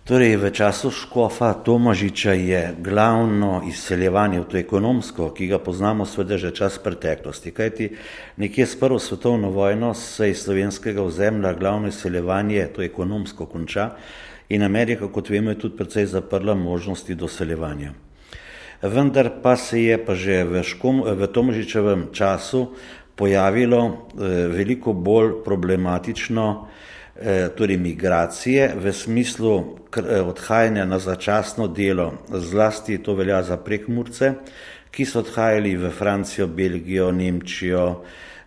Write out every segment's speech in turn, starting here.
Torej, v času škofa Tomažiča je glavno izseljevanje, to ekonomsko, ki ga poznamo seveda že čas preteklosti, kajti nekje s prvo svetovno vojno se iz slovenskega ozemlja glavno izseljevanje, to ekonomsko, konča in Amerika, kot vemo, je tudi precej zaprla možnosti doseljevanja. Vendar pa se je pa že v Tomažičevem času pojavilo veliko bolj problematično, torej migracije v smislu odhajanja na začasno delo, zlasti to velja za Prekmurce, ki so odhajali v Francijo, Belgijo, Nemčijo,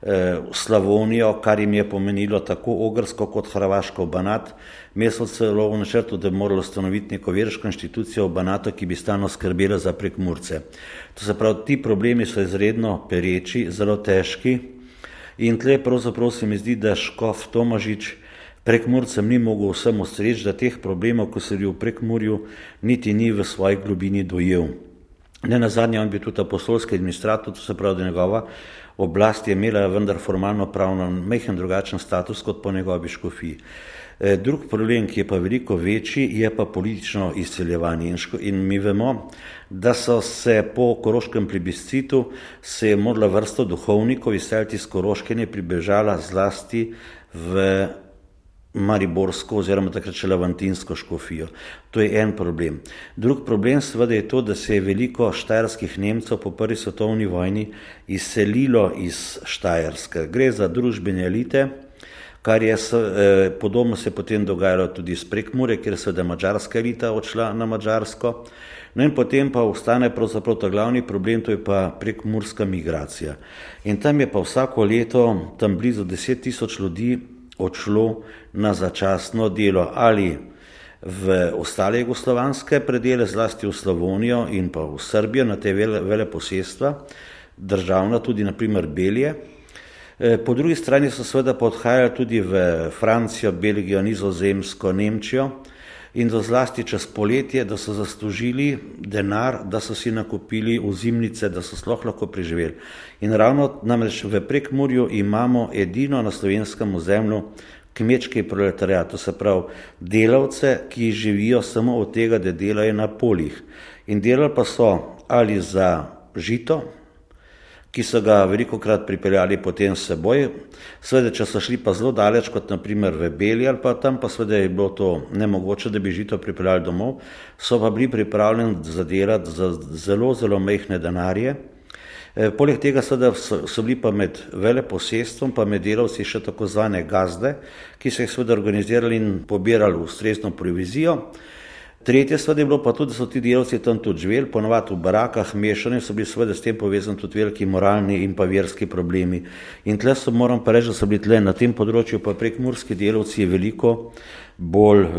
Slavonijo, kar jim je pomenilo tako Ogrsko kot Hrvaško Banat. Imeli so celo v načrtu, da bi moralo ustanoviti neko verško inštitucijo v Banatu, ki bi stalno skrbela za Prekmurce. To se pravi, ti problemi so izredno pereči, zelo težki in tle pravzaprav se mi zdi, da škof Tomažič Prekmurcem ni mogel vsem ustreči, da teh problemov, ko se je v Prekmurju, niti ni v svoji globini dojel. Ne nazadnje, on bi tudi apostolski administrator, to se pravi, da njegova oblast je imela vendar formalno pravno majhen drugačen status kot po njegovi škofiji. Drug problem, ki je pa veliko večji, je pa politično izseljevanje. In mi vemo, da so se po koroškem plebiscitu se je morala vrsta duhovnikov izseliti iz Koroške in je pribežala zlasti v mariborsko oziroma takrat še levantinsko škofijo. To je en problem. Drug problem seveda je to, da se je veliko štajerskih Nemcev po prvi svetovni vojni izselilo iz Štajerske. Gre za družbene elite, kar je podobno se potem dogajalo tudi iz Prekmurja, kjer se je madžarska elita odšla na Madžarsko. No in potem pa ostane pravzaprav ta glavni problem, to je pa prekmurska migracija. In tam je pa vsako leto tam blizu 10 000 ljudi odšlo na začasno delo ali v ostale jugoslovanske predele, zlasti v Slavonijo in pa v Srbijo, na te veleposestva, državna, tudi naprimer Belje. Po drugi strani so seveda pa odhajali tudi v Francijo, Belgijo, Nizozemsko, Nemčijo in do zlasti čez poletje, da so zaslužili denar, da so si nakupili ozimnice, da so sploh lahko preživeli. In ravno namreč v Prekmurju imamo edino na slovenskem ozemlju kmečki proletariat, to se pravi delavce, ki živijo samo od tega, da delajo na poljih. In delali pa so ali za žito, ki so ga velikokrat pripeljali potem s seboj, seveda, če so šli pa zelo daleč, kot naprimer v Belji ali pa tam, pa seveda je bilo to nemogoče, da bi žito pripeljali domov, so pa bili pripravljeni zadelati za zelo, zelo majhne denarje. Poleg tega seveda so bili pa med veleposestvom, pa med delavci še tako zvane gazde, ki so jih seveda organizirali in pobirali ustrezno provizijo. Tretje seveda je bilo pa tudi, da so ti delavci tam tudi živeli, ponovadi v barakah, mešani, so bili seveda s tem povezani tudi veliki moralni in pa verski problemi. In tle moram pa reči, da so bili tle na tem področju pa prekmurski delavci veliko bolj,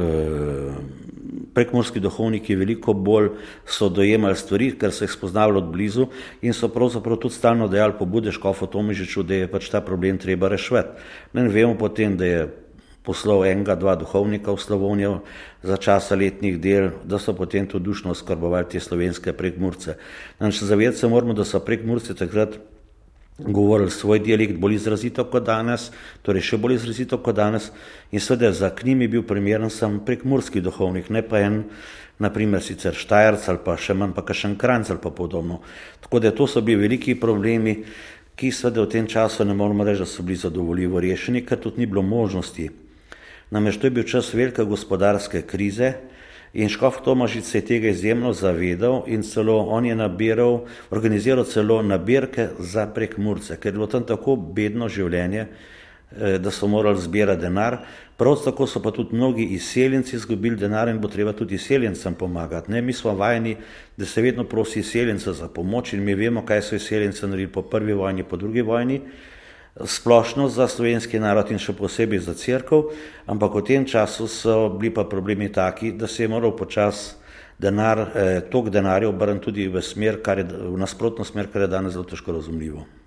prekmurski duhovniki veliko bolj so dojemali stvari, ker so jih spoznavali od blizu in so pravzaprav tudi stalno dajali pobude škofu Tomažiču, da je pač ta problem treba reševati. In vemo potem, da je poslal enega, dva duhovnika v Slavonijo za časa letnih del, da so potem tudi dušno oskrbovali te slovenske Prekmurce. Zavedati se moramo, da so Prekmurci takrat govorili svoj dialekt bolj izrazito kot danes, torej še bolj izrazito kot danes in seveda za k njim je bil primeren sam prekmurski duhovnik, ne pa en, naprimer sicer Štajerc ali pa še manj pa kakšen Kranjc ali pa podobno. Tako da to so bili veliki problemi, ki seveda v tem času ne moramo reči, da so bili zadovoljivo rešeni, ker tudi ni bilo možnosti. Namreč to je bil čas velike gospodarske krize in škof Tomažič se je tega izjemno zavedal in celo on je organiziral celo nabirke za Prekmurce, ker je bilo tam tako bedno življenje, da so morali zbirati denar. Prav tako so pa tudi mnogi izseljenci izgubili denar in bo treba tudi izseljencem pomagati. Mi smo vajeni, da se vedno prosi izseljence za pomoč in mi vemo, kaj so izseljenci naredili po prvi vojni, po drugi vojni, splošno za slovenski narod in še posebej za cerkev, ampak v tem času so bili pa problemi taki, da se je moral počas tok denarja obrniti tudi v nasprotno smer, kar je danes zelo težko razumljivo.